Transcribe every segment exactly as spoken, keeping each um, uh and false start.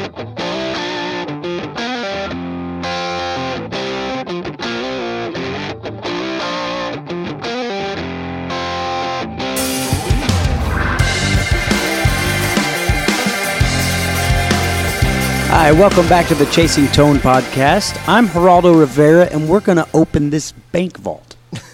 Hi, welcome back to the Chasing Tone podcast. I'm Geraldo Rivera, and we're going to open this bank vault.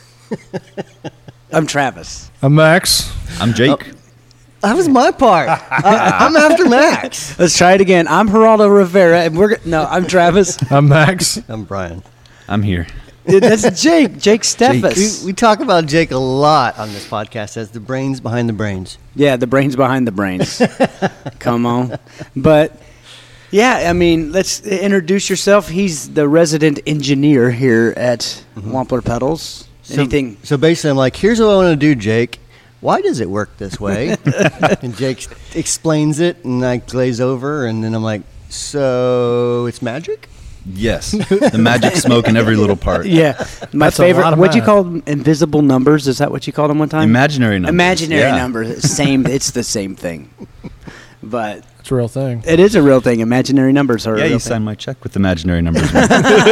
I'm Travis. I'm Max. I'm Jake. Oh, that was my part. I, I'm after Max. Let's try it again. I'm Geraldo Rivera, and we're no. I'm Travis. I'm Max. I'm Brian. I'm here. That's Jake. Jake Steffes. We, we talk about Jake a lot on this podcast as the brains behind the brains. Yeah, the brains behind the brains. Come on, but. Yeah, I mean, let's introduce yourself. He's the resident engineer here at mm-hmm. Wampler Pedals. Anything? So, so basically, I'm like, here's what I want to do, Jake. Why does it work this way? And Jake explains it, and I glaze over, and then I'm like, so it's magic? Yes. The magic smoke in every little part. Yeah. My That's favorite, what'd you call them? Invisible numbers? Is that what you called them one time? Imaginary numbers. Imaginary yeah. numbers. Same. It's the same thing. But it's a real thing. It is a real thing. Imaginary numbers are yeah, a real you thing. signed my check with imaginary numbers. uh,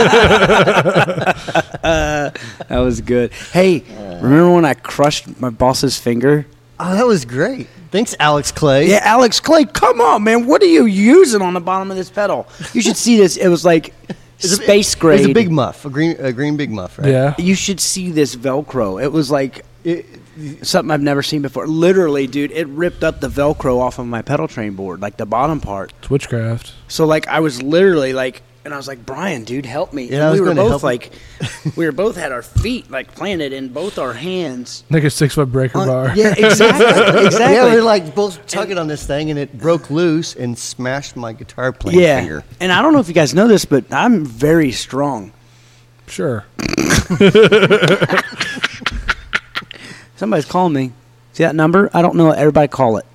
that was good. Hey, remember when I crushed my boss's finger? Oh, that was great. Thanks, Alex Clay. Yeah, Alex Clay, come on, man. What are you using on the bottom of this pedal? You should see this. It was like it's space a, grade. It was a big muff, a green, a green big muff, right? Yeah. You should see this Velcro. It was like it, something I've never seen before. Literally, dude, it ripped up the Velcro off of my pedal train board, like the bottom part. It's witchcraft. So, like, I was literally like, and I was like, Brian, dude, help me. Yeah, and I was we were gonna both help like, we were both had our feet like planted in both our hands. Like a six foot breaker Uh, bar. yeah, exactly. exactly. Yeah, we were like both tugging on this thing, and it broke loose and smashed my guitar playing Yeah. finger. And I don't know if you guys know this, but I'm very strong. Sure. Somebody's calling me. See that number? I don't know. Everybody call it.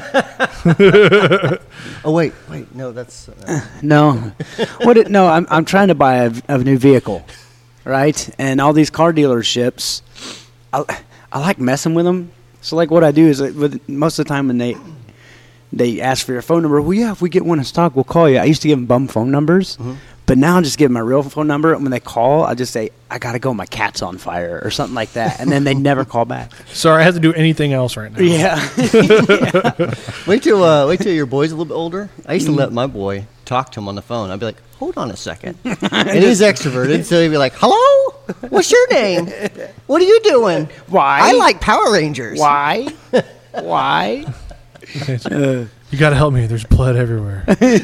Oh wait, wait, no, that's uh, No. What? It, no, I'm I'm trying to buy a, a new vehicle, right? And all these car dealerships, I, I like messing with them. So like what I do is like, with most of the time when they they ask for your phone number, well, yeah, if we get one in stock, we'll call you. I used to give them bum phone numbers. Mm-hmm. But now I just give them my real phone number, and when they call, I just say, I got to go, my cat's on fire, or something like that. And then they never call back. Sorry, I have to do anything else right now. Yeah. yeah. Wait till uh, wait till your boy's a little bit older. I used to let my boy talk to him on the phone. I'd be like, hold on a second. And he's extroverted, so he'd be like, hello? What's your name? What are you doing? Why? I like Power Rangers. Why? Why? uh, you got to help me. There's blood everywhere.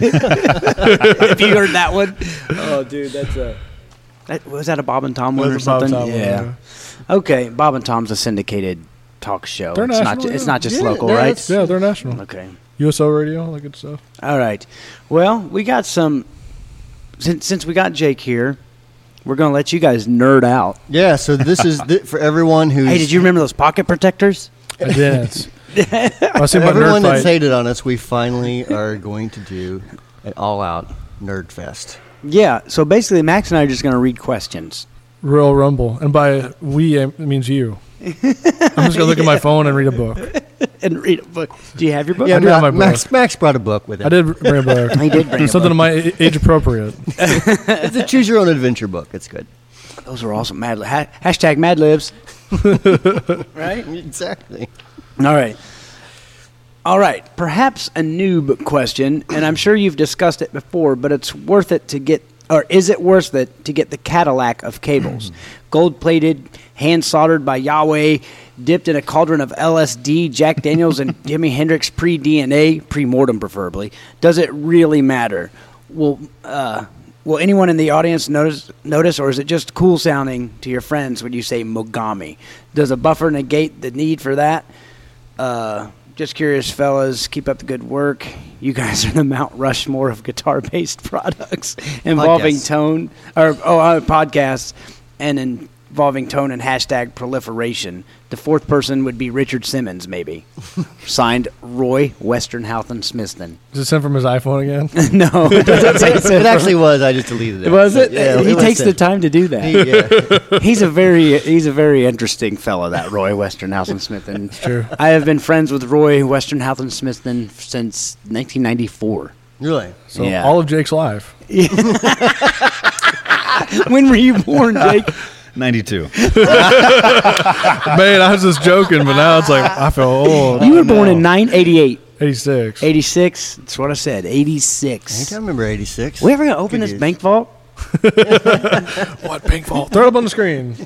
If you heard that one. Oh, dude, that's a... That, was that a Bob and Tom one or something? Bob and Tom yeah. one, yeah. Okay, Bob and Tom's a syndicated talk show. They're it's national, not. It's yeah. not just Yeah, local, no, right? it's- Yeah, they're national. Okay. U S O Radio, all that good stuff. All right. Well, we got some. Since since we got Jake here, we're gonna let you guys nerd out. Yeah, so this is th- for everyone who's... Hey, did you remember those pocket protectors? I didn't. I was thinking about Everyone Nerd that's Fight. hated on us, we finally are going to do an all-out Nerd Fest. Yeah. So basically, Max and I are just gonna read questions. Royal Rumble. And by we, it means you. I'm just going to look at my phone and read a book. And read a book. Do you have your book? Yeah, I do have my Max, book. Max brought a book with him. I did bring a book. He did bring It was a something book. to my a- age appropriate. It's a choose-your-own-adventure book. It's good. Those are awesome. Mad ha- hashtag Mad Libs. Right. Exactly. All right. All right. Perhaps a noob question, and I'm sure you've discussed it before, but it's worth it to get, or is it worth it to get the Cadillac of cables? Gold-plated, hand-soldered by Yahweh, dipped in a cauldron of L S D, Jack Daniels, and Jimi Hendrix pre-D N A, pre-mortem preferably. Does it really matter? Will uh, will anyone in the audience notice, notice, or is it just cool sounding to your friends when you say Mogami? Does a buffer negate the need for that? Uh, just curious, fellas. Keep up the good work. You guys are the Mount Rushmore of guitar-based products involving Podcasts. tone, or oh, uh, podcasts, and involving tone and hashtag proliferation. The fourth person would be Richard Simmons, maybe. Signed, Roy Westernhausen Smithson. Is it sent from his iPhone again? No, it doesn't say so. It actually was. I just deleted it. Was it? Yeah, he it was takes the sent. time to do that. He- yeah. He's a very he's a very interesting fellow, that Roy Westernhausen Smithson. True. I have been friends with Roy Westernhausen Smithson since nineteen ninety-four. Really? So Yeah. all of Jake's life. When were you born, Jake? ninety-two. Man, I was just joking, but now it's like I feel old. You were born in nine eighty-eight. eighty-six. eighty-six. That's what I said. I eighty-six. think I remember eighty-six. We ever gonna open Good this years. bank vault? What pink vault? Throw it up on the screen.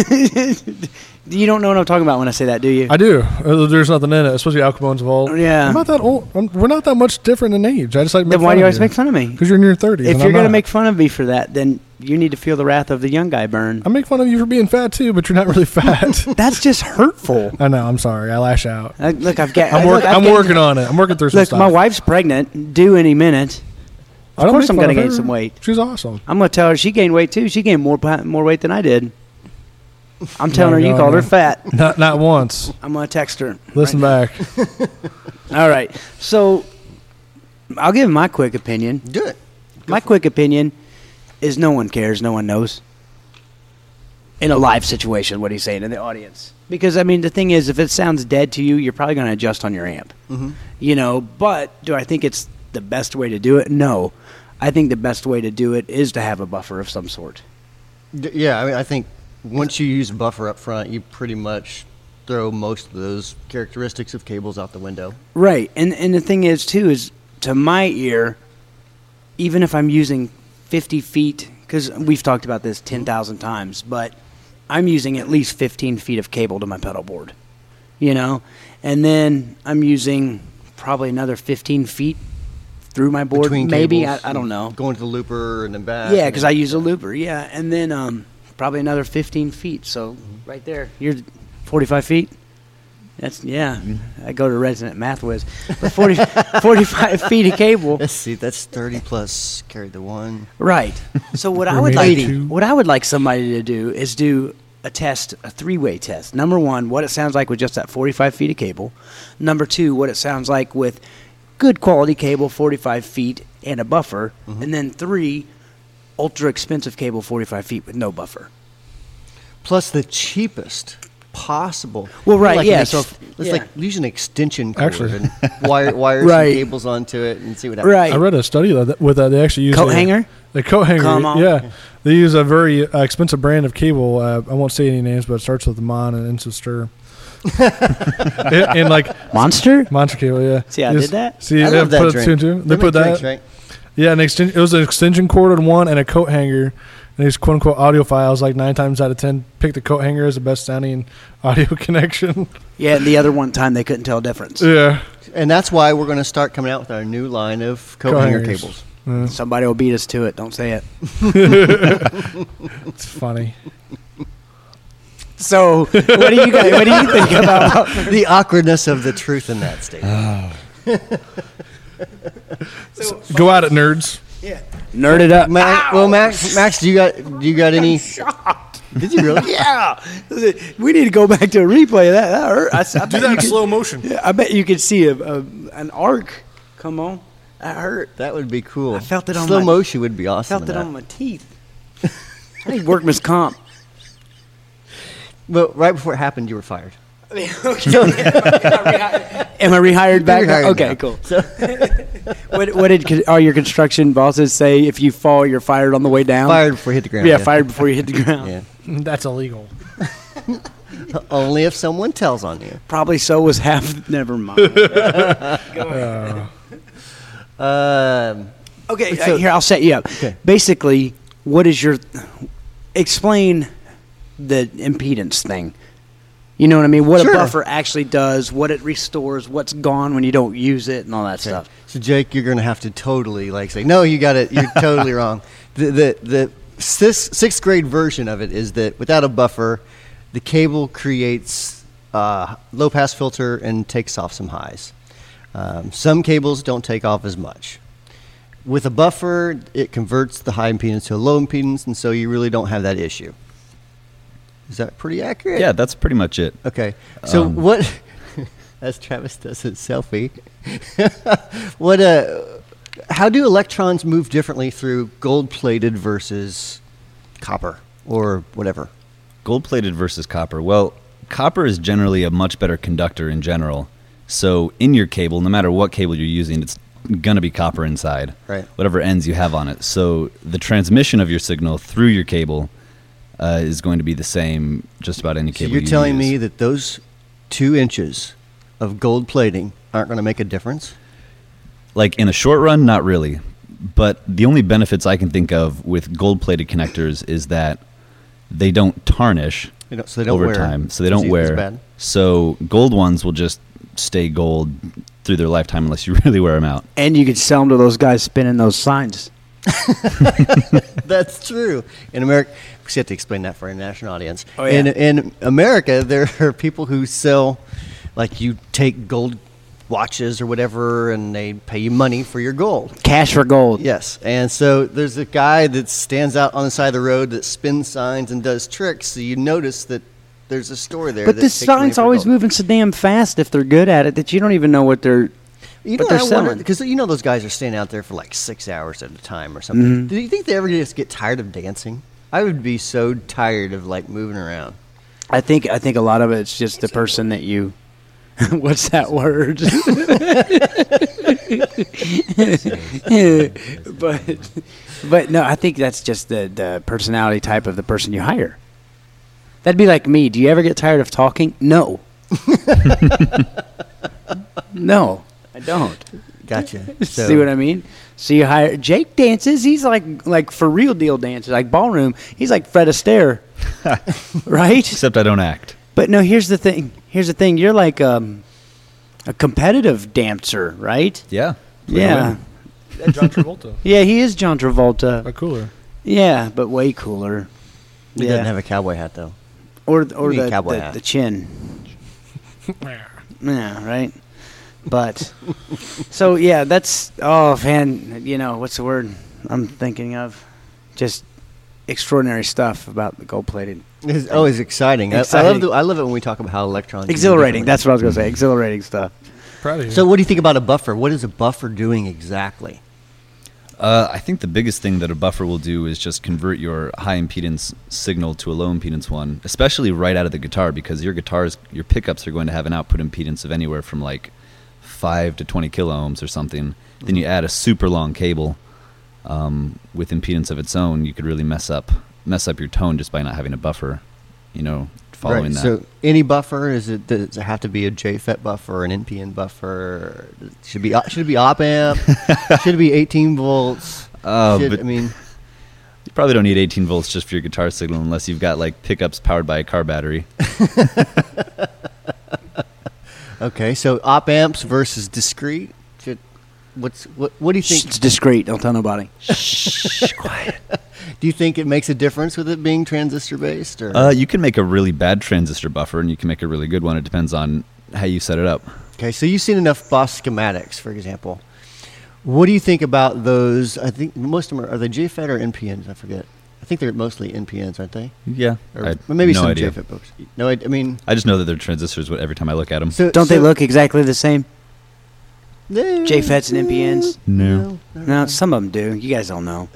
You don't know what I'm talking about when I say that, do you? I do. Uh, There's nothing in it. It's supposed to be Al Capone's vault. Yeah. I'm not that old. I'm, we're not that much different in age. I just like to make Then why fun do you of always make fun of me? Because you're in your thirties. If and you're I'm gonna not. make fun of me for that, then you need to feel the wrath of the young guy burn. I make fun of you for being fat too, but you're not really fat. That's just hurtful. I know. I'm sorry. I lash out. Uh, look, I've got. I'm, look, work, I've I'm gained- working on it. I'm working through some Look, stuff. my wife's pregnant, due any minute. I don't course make I'm fun gonna of gain her. some weight. She's awesome. I'm gonna tell her she gained weight too. She gained more pa- more weight than I did. I'm telling her My you God, called her man. fat. Not not once. I'm gonna text her. Listen right back. now. All right, so I'll give my quick opinion. Do it. My quick opinion is no one cares, no one knows. In a live situation, what he's saying in the audience. Because, I mean, the thing is, if it sounds dead to you, you're probably going to adjust on your amp. Mhm. You know, but do I think it's the best way to do it? No. I think the best way to do it is to have a buffer of some sort. D- Yeah, I mean, I think once you use a buffer up front, you pretty much throw most of those characteristics of cables out the window. Right. And, and the thing is, too, is to my ear, even if I'm using fifty feet, because we've talked about this ten thousand times, but I'm using at least fifteen feet of cable to my pedal board, you know? And then I'm using probably another fifteen feet through my board. Between Maybe, I, cables I don't and know. Going to the looper and then back. Yeah, and because then- I use a looper, yeah. And then um, probably another fifteen feet. So right there, you're forty-five feet? That's, yeah. I go to resident math whiz. But forty, forty-five feet of cable. Let's see, that's thirty plus carry the one. Right. So what I Or would maybe like two. what I would like somebody to do is do a test, a three-way test. Number one, what it sounds like with just that forty-five feet of cable. Number two, what it sounds like with good quality cable, forty-five feet and a buffer. Mm-hmm. And then three, ultra expensive cable, forty-five feet with no buffer. Plus the cheapest possible. Well, right, Like yeah, an so ex- if- let's yeah. like use an extension cord Actually. and wire wire Right. some cables onto it and see what happens. Right. I read a study that with that they actually use Coat a- hanger? The coat hanger. Come on. Yeah, they use a very uh, expensive brand of cable. Uh, I won't say any names, but it starts with the Mon and ends with Stir. and, and like Monster? Monster cable, yeah. See, I Yes. did that? See, I yeah, love that put it drink. two and two. They make put that. drinks, right? Yeah, an exten- it was an extension cord on one and a coat hanger. And these quote unquote audiophiles, like nine times out of ten, pick the coat hanger as the best sounding audio connection. Yeah, and the other one time they couldn't tell a difference. yeah. And that's why we're going to start coming out with our new line of coat Coat hanger hangers. cables. Uh, Somebody will beat us to it. Don't say it. it's funny. So, what do you guys? What do you think about? The awkwardness of the truth in that statement. Go at it, nerds. Nerd it up. Ma- well, Max, Max, do you got do you got any? Did you really? Yeah, we need to go back to a replay of that. That hurt. I, I bet you could- motion. Yeah, I bet you could see a, a an arc. Come on, that hurt. That would be cool. I felt it on Slow my- motion would be awesome. Felt it in on that. my teeth. I need workman's comp. But right before it happened, you were fired. Okay. Am I rehired back? You're hired okay, now. cool. So, What, what did co- all your construction bosses say? If you fall, you're fired on the way down. fired before you hit the ground. Yeah, fired before you hit the ground. Yeah. That's illegal. Only if someone tells on you. Probably so was half. Never mind. Um, Okay, So- uh, here I'll set you up. Okay. Basically, what is your explain the impedance thing? You know what I mean? What Sure. a buffer actually does, what it restores, what's gone when you don't use it, and all that stuff. so Jake, you're going to have to totally like say, no, you got it. You're totally wrong. The the the sixth, sixth grade version of it is that without a buffer, the cable creates a low pass filter and takes off some highs. Um, some cables don't take off as much. With a buffer, it converts the high impedance to a low impedance, and so you really don't have that issue. Is that pretty accurate? Yeah, that's pretty much it. Okay. So Um, what? As Travis does his selfie. what? Uh, how do electrons move differently through gold-plated versus copper or whatever? Gold-plated versus copper. Well, copper is generally a much better conductor in general. So in your cable, no matter what cable you're using, it's going to be copper inside. Right. Whatever ends you have on it. So the transmission of your signal through your cable uh, is going to be the same just about any So cable you're you telling use. me that those two inches of gold plating aren't going to make a difference? Like in a short run, not really. But the only benefits I can think of with gold-plated connectors is that they don't tarnish They don't, so they don't over wear time. So they as don't e- as wear. bad? So gold ones will just stay gold through their lifetime unless you really wear them out. And you could sell them to those guys spinning those signs. That's true. In America, we have to explain that for our national audience. Oh, yeah. In in America, there are people who sell, like you take gold watches or whatever, and they pay you money for your gold. Cash for gold. Yes, and so there's a guy that stands out on the side of the road that spins signs and does tricks. So you notice that there's a store there. But that this takes money sign's for always gold. moving so damn fast if they're good at it that you don't even know what they're. You But know, they're I wonder selling. because you know those guys are staying out there for like six hours at a time or something. Mhm. Do you think they ever just get tired of dancing? I would be so tired of like moving around. I think I think a lot of it's just the person that you. What's that word? but but no, I think that's just the the personality type of the person you hire. That'd be like me. Do you ever get tired of talking? No. No, I don't. Gotcha. See what I mean? So you hire Jake dances. He's like like for real deal dances, like ballroom. He's like Fred Astaire, right? Except I don't act. But no, here's the thing. Here's the thing. You're like um, a competitive dancer, right? Yeah. Yeah. Yeah, John Travolta. Yeah, he is John Travolta. A cooler. Yeah, but way cooler. He yeah. doesn't have a cowboy hat though. or or mean the, cowboy the, hat? the chin. Yeah, right. But so yeah, that's oh man, you know what's the word I'm thinking of? Just extraordinary stuff about the gold plated. It's always exciting. I- I, Exciting. love the, I love it when we talk about how electrons. use Exhilarating. differently. That's what I was gonna say. Exhilarating stuff. Proud of you. So, what do you think about a buffer? What is a buffer doing exactly? Uh, I think the biggest thing that a buffer will do is just convert your high impedance signal to a low impedance one, especially right out of the guitar, because your guitars, your pickups are going to have an output impedance of anywhere from like five to twenty kilo ohms or something. Mm-hmm. Then you add a super long cable um, with impedance of its own, you could really mess up mess up your tone just by not having a buffer, you know, following right. that. So, any buffer is it? Does it have to be a J F E T buffer or an N P N buffer? Should be should it be op amp? Should it be eighteen volts? Uh, Should- but I mean, you probably don't need eighteen volts just for your guitar signal unless you've got like pickups powered by a car battery. okay. So, op amps versus discrete. Should, what's what? What do you Shh, think? it's discreet. Don't tell nobody. Shh, quiet. Do you think it makes a difference with it being transistor based? Or Uh, you can make a really bad transistor buffer, and you can make a really good one. It depends on how you set it up. okay, so you've seen enough Boss schematics, for example. What do you think about those? I think most of them are, are they J F E T or N P Ns? I forget. I think they're mostly N PNs, aren't they? Yeah, Or I, maybe no some idea. J F E T books. No, I, I mean, I just know that they're transistors every time I look at them. so Don't they so- look exactly the same? No, J F E Ts and N P Ns? No. No, some of them do. You guys don't know.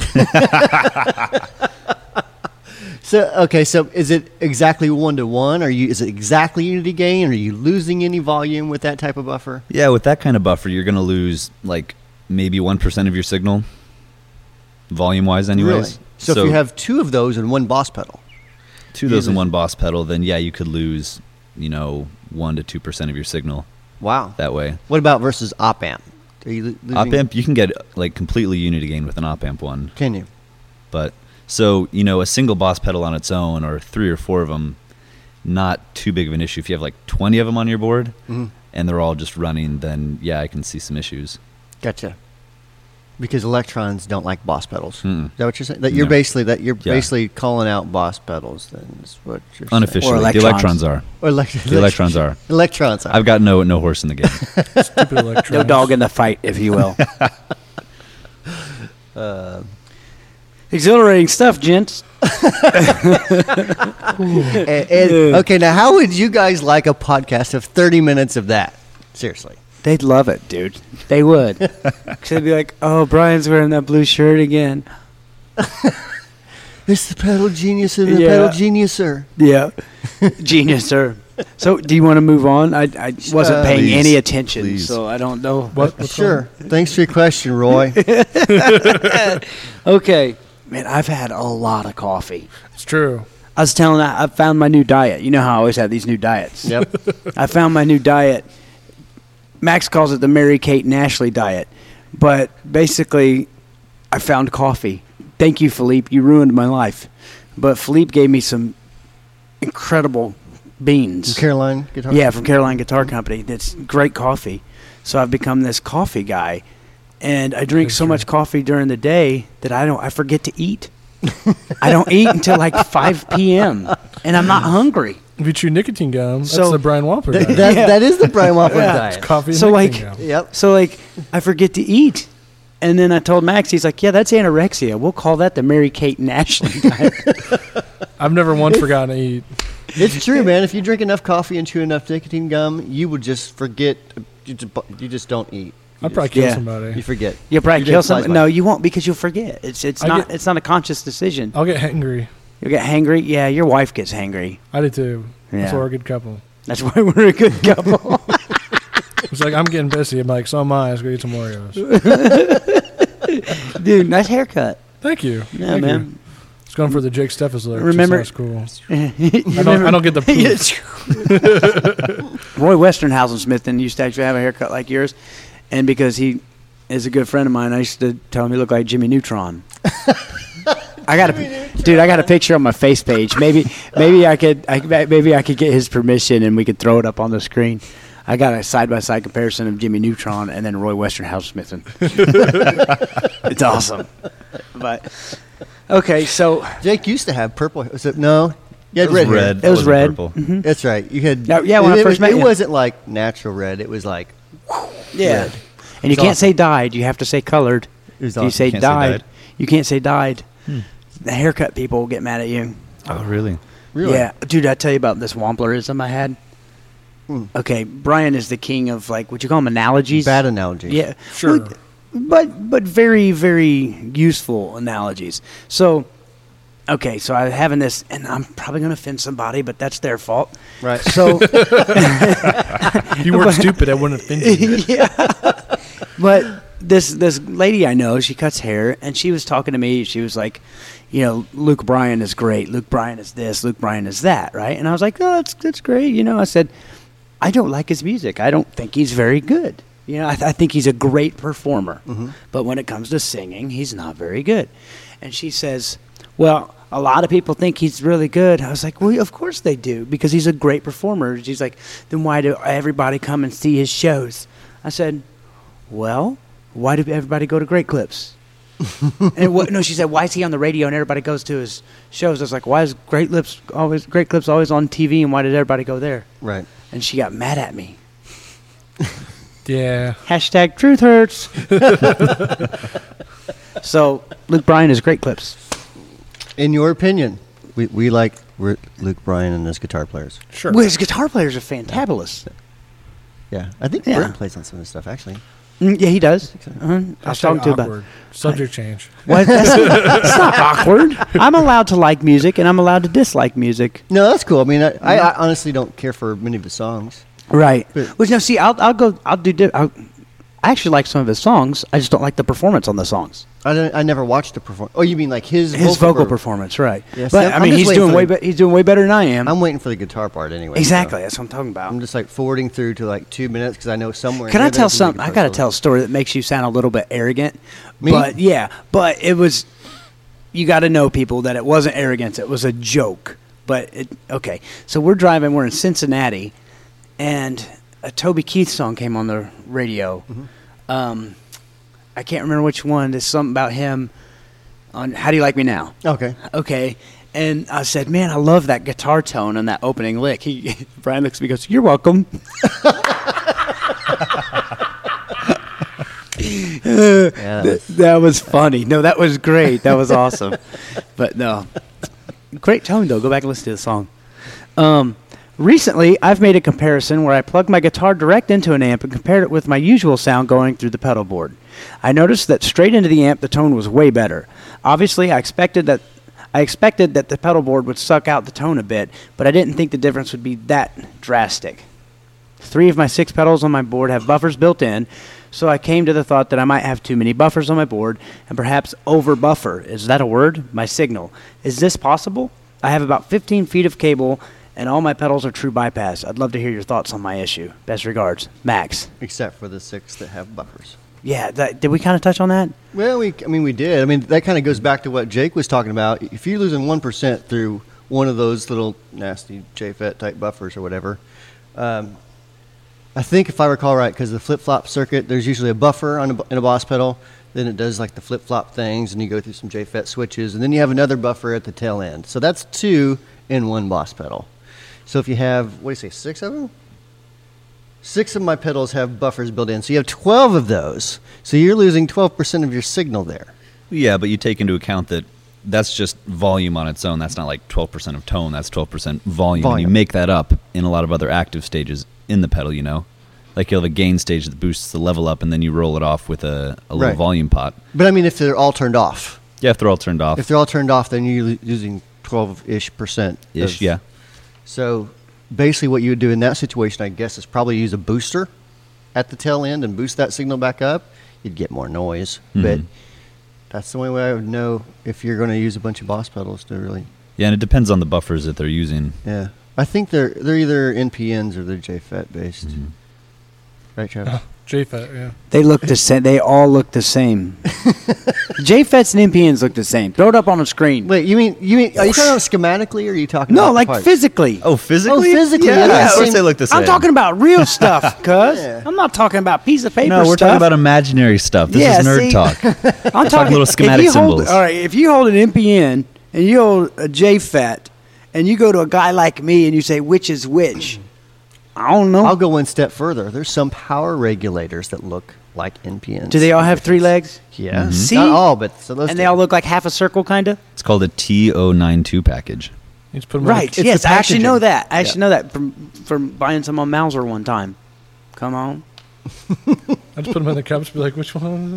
So okay, so is it exactly one to one? Are you? Is it exactly unity gain? Are you losing any volume with that type of buffer? Yeah, with that kind of buffer, you're going to lose like maybe one percent of your signal, volume-wise anyways. Really? So, if you have two of those in one Boss pedal, two of those in Easy. one Boss pedal, then yeah, you could lose, you know, one to two percent of your signal wow. that way. What about versus op amp? Are you lo- losing? Op amp, you can get like completely unity gain with an op amp one. Can you? But so, you know, a single Boss pedal on its own or three or four of them, not too big of an issue. If you have like twenty of them on your board Mhm. and they're all just running, then yeah, I can see some issues. Gotcha. Because electrons don't like Boss pedals. Mm-mm. Is that what you're saying? That you're No. basically that you're Yeah. basically calling out Boss pedals. Then is what you're Unofficially, the electrons. electrons are. saying. Or elect- The electrons are. Electrons are. I've got no no horse in the game. Stupid electrons. No dog in the fight, if you will. Uh, Exhilarating stuff, gents. and, and- okay, now how would you guys like a podcast of thirty minutes of that? Seriously. They'd love it, dude. They would. 'Cause they'd be like, oh, Brian's wearing that blue shirt again. It's the pedal genius and the Yeah. pedal geniuser. Yeah. Genius, sir. So, do you want to move on? I, I wasn't Uh, paying Please, any attention, please. so I don't know. What? What's Sure. Thanks for your question, Roy. Okay, man, I've had a lot of coffee. It's true. I was telling I I found my new diet. You know how I always have these new diets. Yep. I found my new diet. Max calls it the Mary Kate and Ashley diet, but basically, I found coffee. Thank you, Philippe. You ruined my life, but Philippe gave me some incredible beans. Caroline guitar. Yeah, from Caroline Guitar Company. That's great coffee. So I've become this coffee guy, and I drink That's so true. much coffee during the day that I don't. I forget to eat. I don't eat until like five p.m. and I'm not hungry. If you chew nicotine gum, that's So- the Brian Wampler That, diet. that, Yeah. that is the Brian Wampler Yeah. diet. It's coffee and So, nicotine like- gum. Yep. So like I forget to eat, and then I told Max, he's like, "Yeah, that's anorexia. We'll call that the Mary Kate and Ashley diet." I've never once forgotten to eat. It's true, man. If you drink enough coffee and chew enough nicotine gum, you would just forget. You just, you just don't eat. You I'd probably just- kill Yeah. somebody. You forget. You'll probably You kill didn't flies someone. by. No, you won't because you'll forget. It's it's I not get- it's not a conscious decision. I'll get hangry. You'll get hangry. Yeah, your wife gets hangry. I did too. That's Yeah. why we're a good couple. That's why we're a good couple. It's like, I'm getting busy. I'm like, so am I. Let's go eat some Oreos. Dude, nice haircut. Thank you. Yeah, Thank man. You. It's going for the Jake Steffes look. Remember- That's cool. I I don't, I don't get the poof. Roy Westernhausen Smithson used to actually have a haircut like yours, and because he is a good friend of mine, I used to tell him he looked like Jimmy Neutron. I got a dude. I got a picture on my face page. Maybe, maybe I could. I, maybe I could get his permission, and we could throw it up on the screen. I got a side by side comparison of Jimmy Neutron and then Roy Westernhausen Smithson. It's awesome. But okay, so Jake used to have purple. Was it no? You had It was red. hair. red. It was wasn't red. purple. That's right. You had. Yeah, yeah, when it, I it first was- met it you. wasn't like natural red. It was like. yeah, Red. and you It's can't awesome. say dyed. You have to say colored. It was If you awesome. say Can't say dyed, dyed. you can't say dyed. The haircut people will get mad at you. Oh, really? Really? Yeah, dude, I tell you about this Wamplerism I had. Hmm. Okay, Brian is the king of like what you call them analogies. Bad analogy. Yeah, Sure. Well, but but very very useful analogies. So, okay, so I'm having this, and I'm probably going to offend somebody, but that's their fault. Right. So, If you weren't stupid, I wouldn't offend you. yeah. But this this lady I know, she cuts hair, and she was talking to me. She was like, you know, Luke Bryan is great. Luke Bryan is this. Luke Bryan is that. Right? And I was like, oh, that's that's great. You know, I said, I don't like his music. I don't think he's very good. You know, I, th- I think he's a great performer, but when it comes to singing, he's not very good. And she says, well, a lot of people think he's really good. I was like, well, of course they do, because he's a great performer. She's like, then why do everybody come and see his shows? I said, well, why do everybody go to Great Clips? And what, no, she said, why is he on the radio and everybody goes to his shows? I was like, why is Great Clips always Great Clips always on T V, and why did everybody go there? Right. And she got mad at me. Yeah. Hashtag truth hurts. So Luke Bryan is Great Clips. In your opinion, we we like we're Luke Bryan and his guitar players. Sure. Well, his guitar players are fantabulous. Yeah, I think Yeah. Brent plays on some of this stuff actually. Mm, yeah, he does. so. Uh-huh. I was Hashtag talking to him about. awkward. Subject change. What? That's, that's not awkward. I'm allowed to like music, and I'm allowed to dislike music. No, that's cool. I mean, I, I, I honestly don't care for many of the songs. Right. But- Well, no, see, I'll I'll go. I'll do. di- I'll, I actually like some of his songs. I just don't like the performance on the songs. I don't, I never watched the perform. Oh, you mean like his His vocal per- performance, right? Yeah, see, but I'm- I I'm mean, just he's waiting doing for way. the- Be- he's doing way better than I am. I'm waiting for the guitar part anyway. exactly. so That's what I'm talking about. I'm just like forwarding through to like two minutes because I know somewhere. in Can I there tell there's gonna something? be I guitar got to tell a solo. story that makes you sound a little bit arrogant. Me? But yeah, but it was. You got to know, people, that it wasn't arrogance. It was a joke. But it, okay, so we're driving. We're in Cincinnati, and a Toby Keith song came on the radio. Um, I can't remember which one. There's something about him on "How Do You Like Me Now." Okay. Okay. And I said, man, I love that guitar tone on that opening lick. He, Brian looks at me and goes, you're welcome. Yeah, Th- that was funny. No, that was great. That was awesome. But no. Great tone, though. Go back and listen to the song. Um, recently, I've made a comparison where I plugged my guitar direct into an amp and compared it with my usual sound going through the pedal board. I noticed that straight into the amp, the tone was way better. Obviously, I expected that I expected that the pedal board would suck out the tone a bit, but I didn't think the difference would be that drastic. Three of my six pedals on my board have buffers built in, so I came to the thought that I might have too many buffers on my board and perhaps over-buffer. Is that a word? My signal. Is this possible? I have about fifteen feet of cable, and all my pedals are true bypass. I'd love to hear your thoughts on my issue. Best regards, Max. Except for the six that have buffers. Yeah, that, did we kind of touch on that? Well, we, I mean, we did. I mean, that kind of goes back to what Jake was talking about. If you're losing one percent through one of those little nasty J F E T type buffers or whatever, um, I think if I recall right, because the flip-flop circuit, there's usually a buffer on a, in a Boss pedal. Then it does like the flip-flop things, and you go through some J F E T switches, and then you have another buffer at the tail end. So that's two in one Boss pedal. So if you have, what do you say, six of them? Six of my pedals have buffers built in. So you have twelve of those. So you're losing twelve percent of your signal there. Yeah, but you take into account that that's just volume on its own. That's not like twelve percent of tone. That's twelve percent volume. Volume. And you make that up in a lot of other active stages in the pedal, you know? Like you'll have a gain stage that boosts the level up, and then you roll it off with a, a little Right. volume pot. But I mean, if they're all turned off. Yeah, if they're all turned off. If they're all turned off, then you're lo- using twelve-ish percent. Ish, of- yeah. So basically what you would do in that situation, I guess, is probably use a booster at the tail end and boost that signal back up. You'd get more noise. But Mhm. that's the only way I would know if you're going to use a bunch of Boss pedals to really, Yeah, and it depends on the buffers that they're using. yeah. I think they're they're either N P Ns or they're J F E T based. Mhm. Right, Travis? J F E T, yeah. They look the same. They all look the same. J F E Ts and N P Ns look the same. Throw it up on the screen. Wait, you mean you mean are you talking about schematically or are you talking No, about like parts? physically. Oh, physically? Oh, physically, Yeah, yeah, yeah, of same- course they look the same. I'm talking about real stuff, cuz. Yeah. I'm not talking about piece of paper No, we're stuff. talking about imaginary stuff. This Yeah, is nerd see? talk. I'm talking little if schematic you hold- symbols. All right, if you hold an N P N and you hold a J F E T and you go to a guy like me and you say which is which, I don't know. I'll go one step further. There's some power regulators that look like N P Ns. Do they all have three legs? Yeah. Mhm. See? Not all, but so those And do. they all look like half a circle, kind of? It's called a T zero nine two package. You just put 'em in Right. It's Yes, the I actually know packaging. that. I actually know that from from buying some on Mauser one time. Come on. the, I just put them in the cups and be like, which one?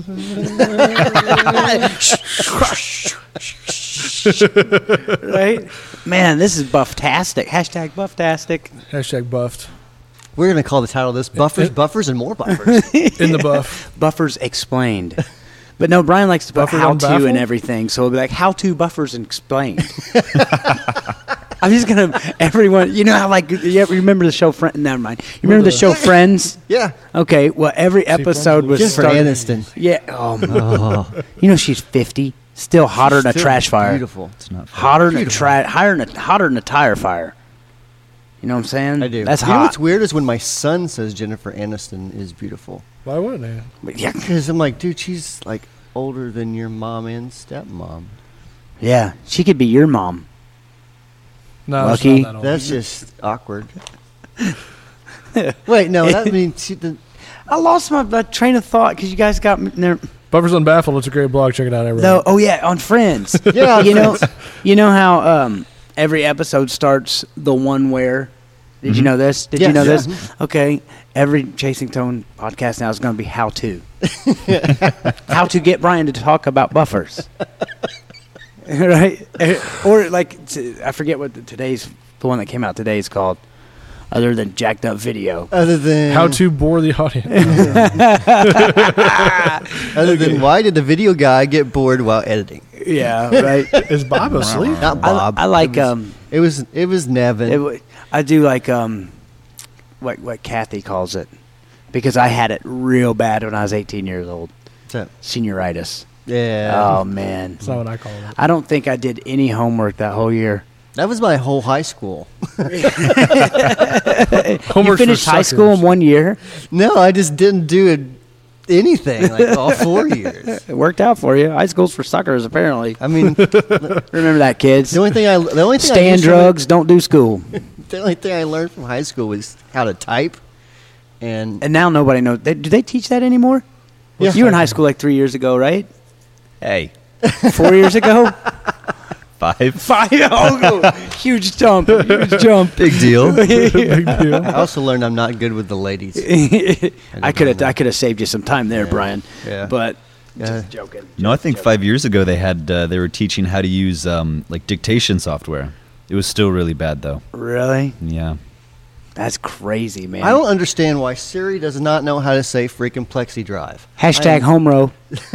Right? Man, this is bufftastic. Hashtag bufftastic. Hashtag buffed. We're going to call the title of this Buffers, it- Buffers, and More Buffers. In the buff. Buffers explained. But no, Brian likes to put Buffers how on to baffle? and everything. So it'll be like how to buffers and explained. I'm just gonna everyone. You know how like you ever remember the show Friends? Never mind. You remember the show Friends? yeah. Okay. Well, every episode was Jennifer started. Aniston. Yeah. Oh, man. You know she's fifty. Still hotter than a Still trash fire. Beautiful. It's not fair. Hotter than a tra- higher than a, hotter than a tire fire. You know what I'm saying? I do. That's you know hot. what's weird is when my son says Jennifer Aniston is beautiful. Why wouldn't they? But yeah. Because I'm like, dude, she's like older than your mom and stepmom. Yeah. She could be your mom. No, Lucky. it's not that old. That's just awkward. Wait, no, that means she, the, I lost my, my train of thought because you guys got me there. Buffers Unbaffled. It's a great blog. Check it out, everyone. No, oh yeah, on Friends. Yeah, on you know, Friends. you know how um, every episode starts the one where. Did you know this? Did you Yes. know Yeah. this? Okay, every Chasing Tone podcast now is going to be how to. How to get Brian to talk about buffers. Right? Or like t- I forget what the, today's the one that came out today is called. Other than jacked up video. other than How to bore the audience. other than why did the video guy get bored while editing? Yeah, right. Is Bob asleep? Not I, Bob. I like It was, um. it was it was Nevin. It, wa- I do like um, what what Kathy calls it, because I had it real bad when I was eighteen years old. What's that? Senioritis. Yeah. Oh man, That's not what I call it. I don't think I did any homework that whole year. That was my whole high school. You Homework's finished for high school in suckers. one year. No, I just didn't do it, anything like all four years. It worked out for you. High school's for suckers, apparently. I mean, the Remember that, kids. only thing I the only thing I Stand used from drugs, don't do school. it- the only thing I learned from high school was how to type, and And now nobody knows. They, do they teach that anymore? Yeah. You were in high school like three years ago, right? Hey, Four years ago? five. Five. Oh, huge jump. Huge jump. Big deal. Big deal. I also learned I'm not good with the ladies. I could have I could have saved you some time there, Yeah. Brian. Yeah. But Uh, Just joking. No, I Just think joking. five years ago they had uh, they were teaching how to use um, like dictation software. It was still really bad though. Really? Yeah. That's crazy, man. I don't understand why Siri does not know how to say freaking Plexi Drive. Hashtag I- home row.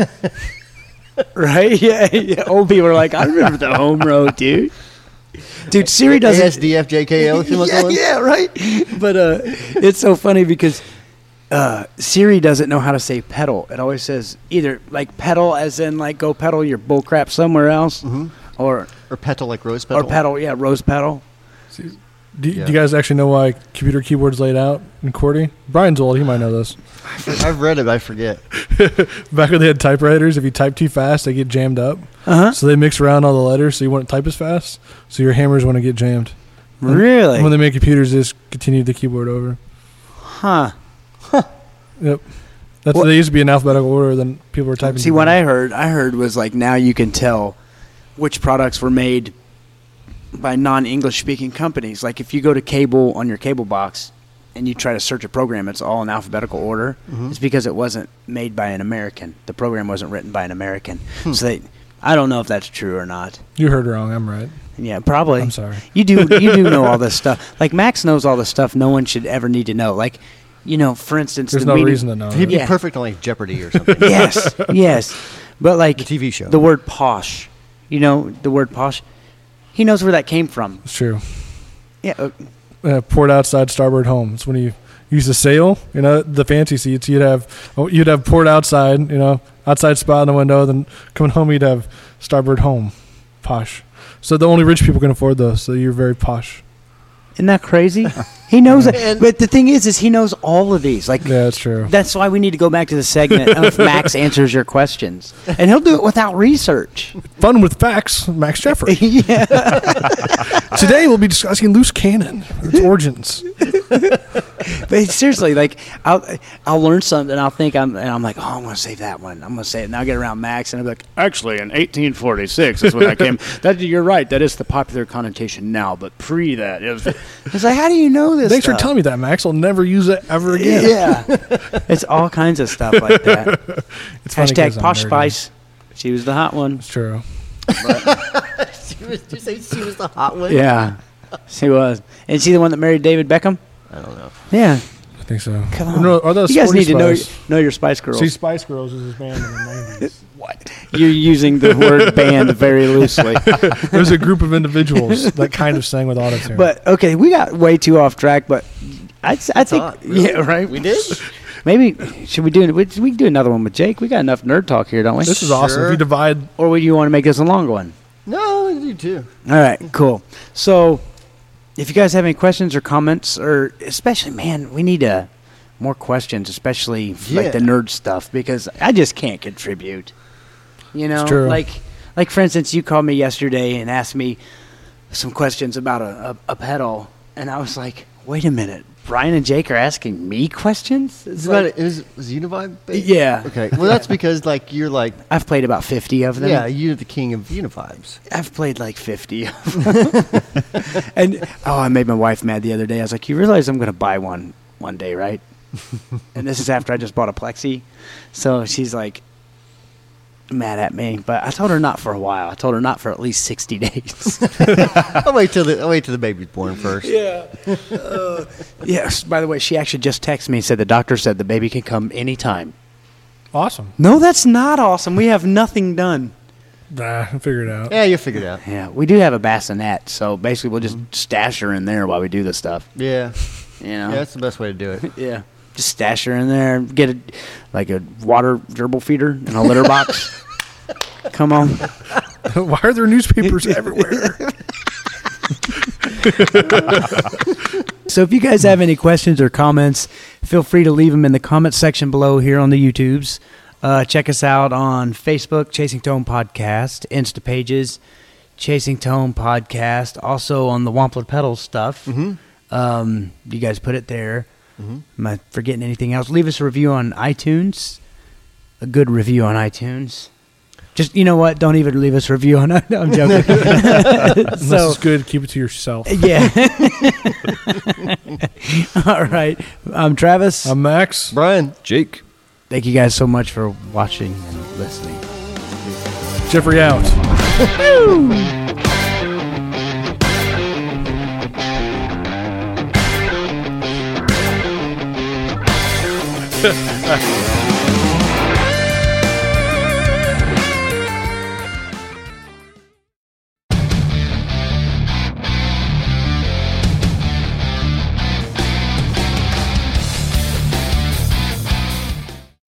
Right? Yeah, yeah. Old people are like, I remember the home row, dude. Dude, Siri A doesn't. S D F J K L. yeah, yeah, right. But uh, it's so funny because uh, Siri doesn't know how to say pedal. It always says either like pedal, as in like go pedal your bullcrap somewhere else, Mm-hmm. or Or petal like rose petal. or pedal, yeah, rose pedal. Do, Yeah. do you guys actually know why computer keyboards laid out in QWERTY? Brian's old. He might know this. I've read it, I forget. Back when they had typewriters, if you type too fast, they get jammed up. Uh huh. So they mix around all the letters so you wouldn't type as fast. So your hammers want to get jammed. And Really? when they make computers, they just continue the keyboard over. Huh. Yep. That's What- they used to be in alphabetical order. Then people were typing. See, what I heard, I heard was like now you can tell which products were made by non-English speaking companies. Like if you go to cable on your cable box and you try to search a program, it's all in alphabetical order. Mhm. It's because it wasn't made by an American. The program wasn't written by an American. So they, I don't know if that's true or not. You heard wrong. I'm right. Yeah, probably. I'm sorry. You do you do know all this stuff. Like Max knows all the stuff no one should ever need to know. Like, you know, for instance, There's the no meaning- reason to know. He'd it. be Yeah. perfect on like Jeopardy or something. Yes, yes. But like The T V show. the word posh, you know, the word posh, he knows where that came from. It's true. Yeah, uh, Uh, port outside, starboard home. It's when you use the sail. You know, the fancy seats. You'd have oh, you'd have port outside. You know, outside spot in the window. Then coming home, you'd have starboard home. Posh. So the only rich people can afford those. So you're very posh. isn't that crazy? He knows it. And- But the thing is, is he knows all of these. Like, Yeah, that's true. that's why we need to go back to the segment of Max answers your questions. And he'll do it without research. Fun with facts. Max Jeffrey. Yeah. Today we'll be discussing loose cannon, its origins. But seriously, like, I'll, I'll learn something and I'll think I'm, and I'm like, oh, I'm going to save that one. I'm going to say it. And I'll get around Max and I'll be like, actually, in eighteen forty-six is when that came. That, you're right. That is the popular connotation now. But pre that, it was, it's like, how do you know this Thanks stuff? for telling me that, Max. I'll never use it ever again. Yeah. It's all kinds of stuff like that. It's funny 'cause Hashtag I'm Posh nerdy. Spice. She was the hot one. It's true. She was, did you say she was the hot one? Yeah. She was. And she the one that married David Beckham? I don't know. Yeah. I think so. Come on. No, are those You guys Sporty need to know, Spice? know your Spice Girls. See, Spice Girls is his band in the nineties. What? You're using the word band very loosely. There's a group of individuals that kind of sang with autotune. But, okay, we got way too off track, but I, I think, hot, really. yeah, right? We did? Maybe, should we do, we, we can do another one with Jake. We got enough nerd talk here, don't we? this is awesome. If Sure. you divide, Or would you want to make this a longer one? No, I do too. All right, cool. So, if you guys have any questions or comments, or especially, man, we need uh, more questions, especially Yeah. like the nerd stuff, because I just can't contribute. You know, true. like, like for instance, you called me yesterday and asked me some questions about a, a, a pedal, and I was like, wait a minute, Brian and Jake are asking me questions? It's Is that like- it was, was Univibe? based? Yeah. Okay. Well, that's because like you're like I've played about fifty of them. yeah, you're the king of Univibes. I've played like fifty of them. And, oh, I made my wife mad the other day. I was like, you realize I'm going to buy one one day, right? And this is after I just bought a Plexi. So she's like mad at me. But I told her not for a while. I told her not for at least sixty days. I'll wait till the I'll wait till the baby's born first. Yeah. Uh, yes. By the way, she actually just texted me and said the doctor said the baby can come anytime. awesome. No, that's not awesome. We have nothing done. Nah, figure it out. Yeah, you'll figure it out. Yeah, we do have a bassinet, so basically we'll just stash her in there while we do the stuff. Yeah. You know? Yeah, that's the best way to do it. Yeah. Just stash her in there. Get a like a water gerbil feeder in a litter box. Come on. Why are there newspapers everywhere? So if you guys have any questions or comments, feel free to leave them in the comment section below here on the YouTubes. Uh, check us out on Facebook, Chasing Tone Podcast, Insta pages, Chasing Tone Podcast, also on the Wampler Pedals stuff. Mhm. Um, you guys put it there. Mhm. Am I forgetting anything else? Leave us a review on iTunes. A good review on iTunes. Just, you know what? Don't even leave us a review on it. I'm joking. Unless so, it's good, keep it to yourself. yeah. All right. I'm Travis. I'm Max. Brian. Jake. Thank you guys so much for watching and listening. Jeffrey out.